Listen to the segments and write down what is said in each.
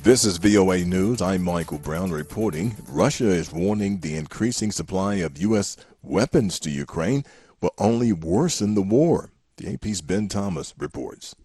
This is VOA News. I'm Michael Brown reporting. Russia is warning the increasing supply of U.S. weapons to Ukraine will only worsen the war. The AP's Ben Thomas reports.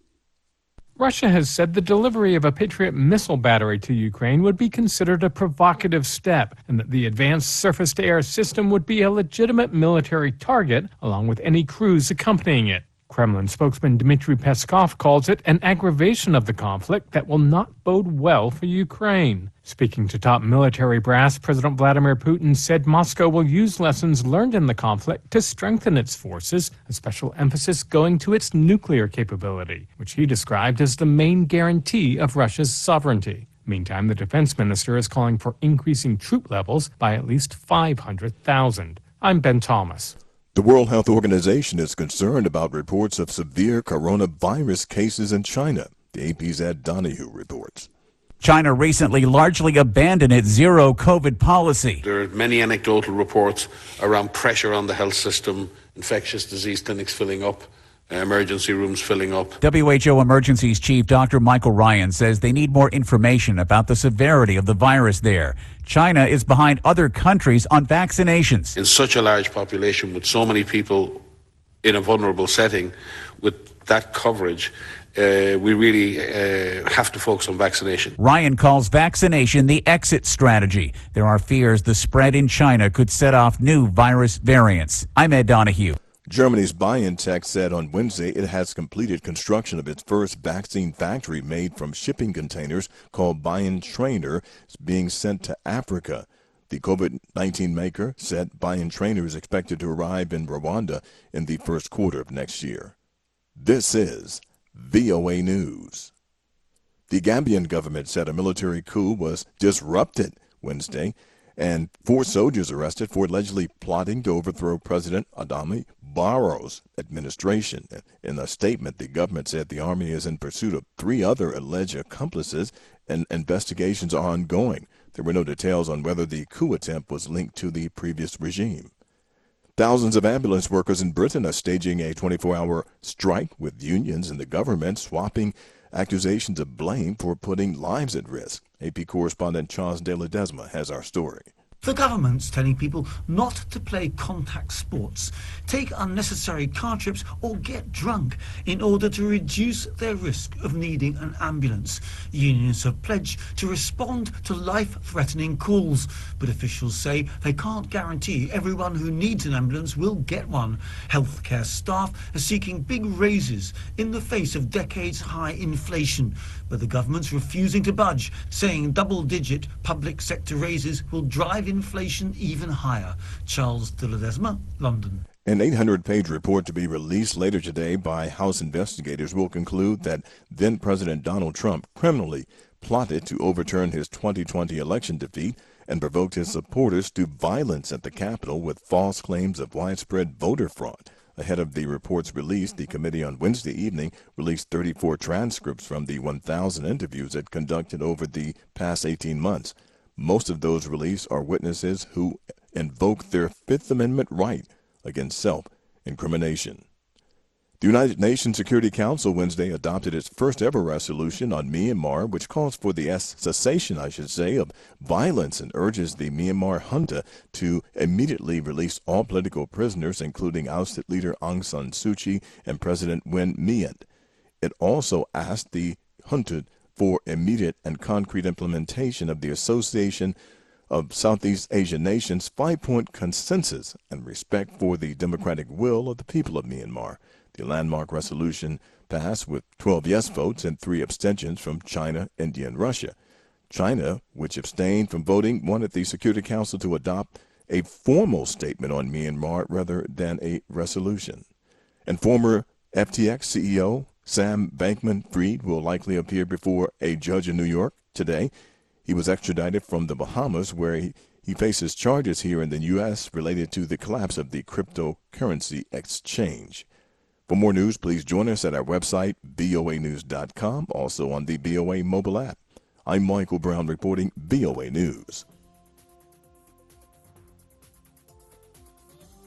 Russia has said the delivery of a Patriot missile battery to Ukraine would be considered a provocative step, and that the advanced surface-to-air system would be a legitimate military target, along with any crews accompanying it. Kremlin spokesman Dmitry Peskov calls it an aggravation of the conflict that will not bode well for Ukraine. Speaking to top military brass, President Vladimir Putin said Moscow will use lessons learned in the conflict to strengthen its forces, a special emphasis going to its nuclear capability, which he described as the main guarantee of Russia's sovereignty. Meantime, the defense minister is calling for increasing troop levels by at least 500,000. I'm Ben Thomas. The World Health Organization is concerned about reports of severe coronavirus cases in China. The AP's Ed Donahue reports. China recently largely abandoned its zero COVID policy. There are many anecdotal reports around pressure on the health system, infectious disease clinics filling up, emergency rooms filling up. WHO Emergencies Chief Dr. Michael Ryan says they need more information about the severity of the virus there. China is behind other countries on vaccinations. In such a large population with so many people in a vulnerable setting, with that coverage, we really have to focus on vaccination. Ryan calls vaccination the exit strategy. There are fears the spread in China could set off new virus variants. I'm Ed Donahue. Germany's BioNTech said on Wednesday it has completed construction of its first vaccine factory made from shipping containers called BioNTrainer being sent to Africa. The COVID-19 maker said BioNTrainer is expected to arrive in Rwanda in the first quarter of next year. This is VOA News. The Gambian government said a military coup was disrupted Wednesday and 4 soldiers arrested for allegedly plotting to overthrow President Adama Barrow's administration. In a statement, the government said the army is in pursuit of 3 other alleged accomplices and investigations are ongoing. There were no details on whether the coup attempt was linked to the previous regime. Thousands of ambulance workers in Britain are staging a 24-hour strike with unions and the government swapping accusations of blame for putting lives at risk. AP correspondent Charles De Ledesma has our story. The government's telling people not to play contact sports, take unnecessary car trips or get drunk in order to reduce their risk of needing an ambulance. Unions have pledged to respond to life-threatening calls, but officials say they can't guarantee everyone who needs an ambulance will get one. Healthcare staff are seeking big raises in the face of decades-high inflation, but the government's refusing to budge, saying double-digit public sector raises will drive inflation even higher. Charles De Ledesma, London. An 800-page report to be released later today by House investigators will conclude that then-President Donald Trump criminally plotted to overturn his 2020 election defeat and provoked his supporters to violence at the Capitol with false claims of widespread voter fraud. Ahead of the report's release, the committee on Wednesday evening released 34 transcripts from the 1,000 interviews it conducted over the past 18 months. Most of those released are witnesses who invoke their Fifth Amendment right against self-incrimination. The United Nations Security Council Wednesday adopted its first-ever resolution on Myanmar, which calls for the cessation, of violence and urges the Myanmar junta to immediately release all political prisoners, including ousted leader Aung San Suu Kyi and President Win Myint. It also asked the junta for immediate and concrete implementation of the Association of Southeast Asian Nations 5-point consensus and respect for the democratic will of the people of Myanmar. The landmark resolution passed with 12 yes votes and 3 abstentions from China, India, and Russia. China, which abstained from voting, wanted the Security Council to adopt a formal statement on Myanmar rather than a resolution. And former FTX CEO Sam Bankman-Fried will likely appear before a judge in New York today. He was extradited from the Bahamas, where he faces charges here in the U.S. related to the collapse of the cryptocurrency exchange. For more news, please join us at our website, voanews.com, also on the VOA mobile app. I'm Michael Brown reporting VOA News.